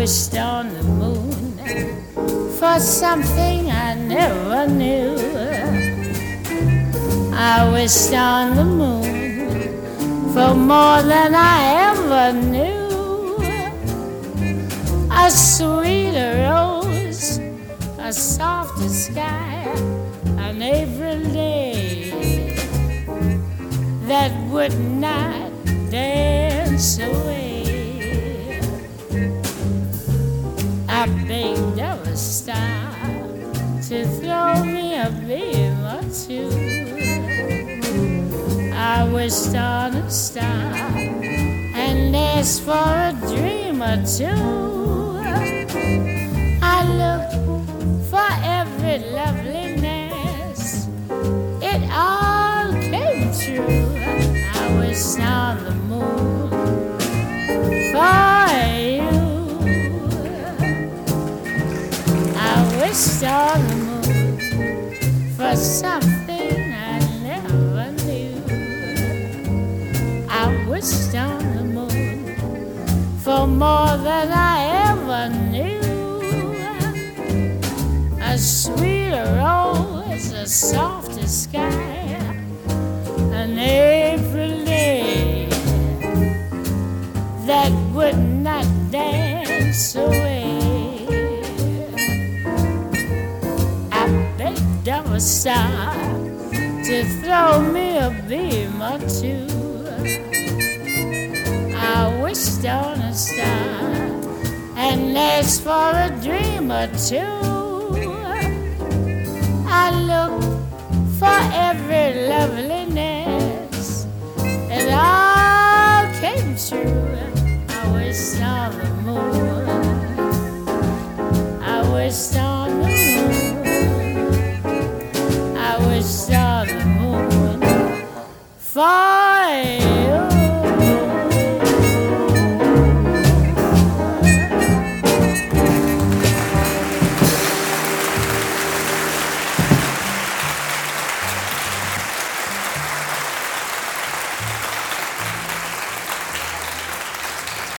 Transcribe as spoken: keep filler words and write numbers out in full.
wished on the moon for something I never knew. I wished on the moon for more than I ever knew. A sweeter rose, a softer sky, an April day that would not dance away. I begged of a star to throw me a beam or two. I wished on a star and asked for a dream or two. I looked for every loveliness, it all came true. I wished on the moon for you. I wished on the moon for something I never knew. I wished on the moon for more than I ever knew. A sweeter rose, a softer sky, an April day that would not dance away. I begged of a star to throw me a beam or two. I wished on a star and asked for a dream or two. I looked for every loveliness, it all came true. I wished on the moon, I wished on the moon, I wished on the moon for